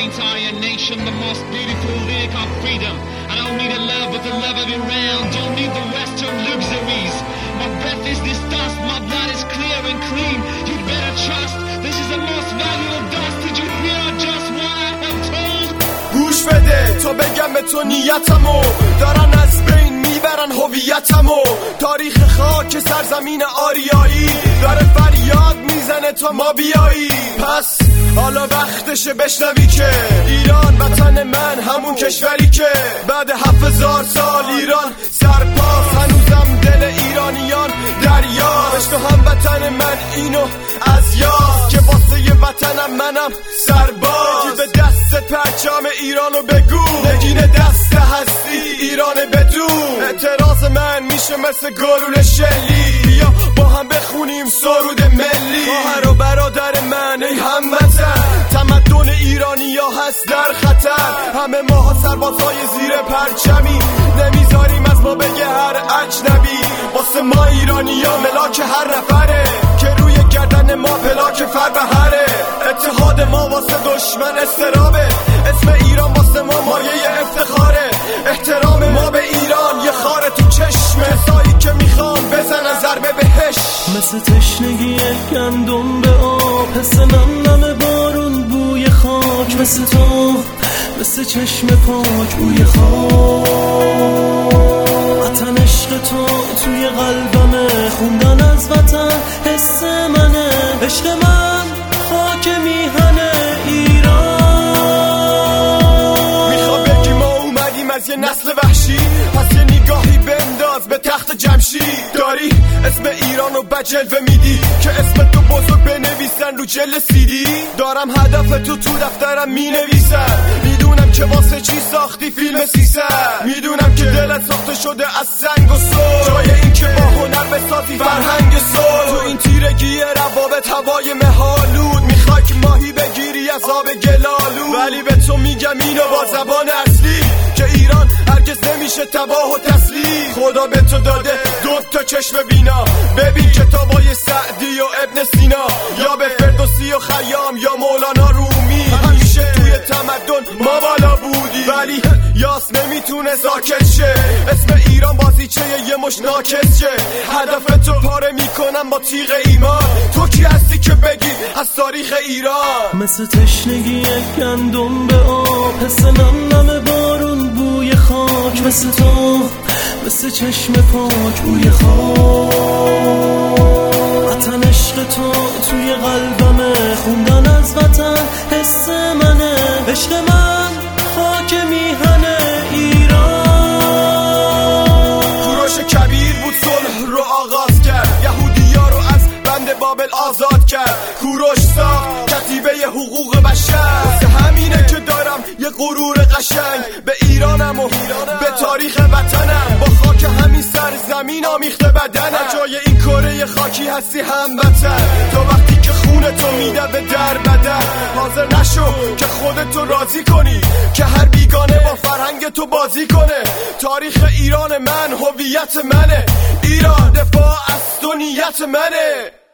entire nation, the most beautiful lyric of freedom. I don't need a love but the love of Iran. Don't need the western luxuries. My breath is this dust, my blood is clear and clean. You'd better trust, this is the most valuable dust. Did you hear just what I have told? گوش بده تا بگم به تو نیتمو، دارن از بین میبرن هویتمو. تاریخ خاک سرزمین آریایی داره فریاد میزنه تا ما بیایی. پس حالا وقتشه بشنوی که ایران وطن من، همون کشوری که بعد 7000 سال ایران سرپاس. هنوزم دل ایرانیان دریاست. تو هم وطن من اینو از یاد که واسه وطنم منم سرباز. به دست پرچم ایرانو بگو، نگین دست هستی ایران بدون. اعتراض من میشه مثل گلوله شلی، بیا با هم بخونیم سرود ملی. خواهر و برادر من ای هموطن، تمدن ایرانی ها هست در خطر. همه ماها سربازای زیر پرچمی، نمیذاریم از ما بگه هر اجنبی. واسه ما ایرانی ها ملاک هر نفره که روی گردن ما پلاک فربهره. اتحاد ما واسه دشمن استرابه، اسم ایران واسه ما مایه افتخاره. احترام ما به ایران یه خاره تو چشم کسایی که میخوان بزنن ضربه بهش. مثل تشنگی گندم به آب، حس نم بارون بوی خاک. مثل تو، مثل چشم پاک بوی خاک. وطن عشق تو توی قلبمه، خوندن از وطن حس منه. عشق من خاک میهنه ایران. میخوا بگی ما اومدیم از یه نسل وحشی، پس یه نگاهی بنداز به تخت جمشید. داری اسم ایرانو بجلوه میدی که اسم تو بزرگ بنویسن رو جل سیدی. دارم هدف تو دفترم مینویسم، میدونم که واسه چی ساختی فیلم 300. میدونم که دلت ساخته شده از سنگ و صلح، جای این که با هنر بسازی فرهنگ صلح. تو این تیرگی روابط هوای مهالود، میخوای که ماهی بگیری از آب گلالود. ولی به تو میگم اینو با زبان اصلی که ایران هرگز نمیشه تباه و تسلیم. خدا به تو داده 2 چشم بینا، ببین کتابای سعدی و ابن سینا، یا به فردوسی و خیام یا مولانا رومی. همیشه توی تمدن ما بالا بودی، ولی یاس نمیتونه ساکت شه. اسم ایران بازیچه یه مش ناکس شه. هدف تو پاره میکنم با تیغ ایمان. تو کی هستی که بگی از تاریخ ایران؟ مثل تشنگی گندم به آب، حس نم بارون بوی خاک. مثل تو، مثل چشم پاک بوی خاک. وطن عشق تو توی قلبمه، خوندن از وطن حس منه. عشق من خاک میهنه ایران. کوروش کبیر بود صلح رو آغاز کرد، یهودیا رو از بند بابل آزاد کرد. کوروش ساخت کتیبه حقوق بشر، واسه همینه که دارم یه غرور قشنگ به ایرانم و به تاریخ وطنم. با خاک همین سرزمین آمیخته بدنم. جای این کره خاکی هستی هموطن. تو وقتی که خونه تو میده به در بدن، حاضر نشو که خودتو راضی کنی که هر بیگانه با فرهنگ تو بازی کنه. تاریخ ایران من هویت منه، ایران دفاع از تو نیت منه.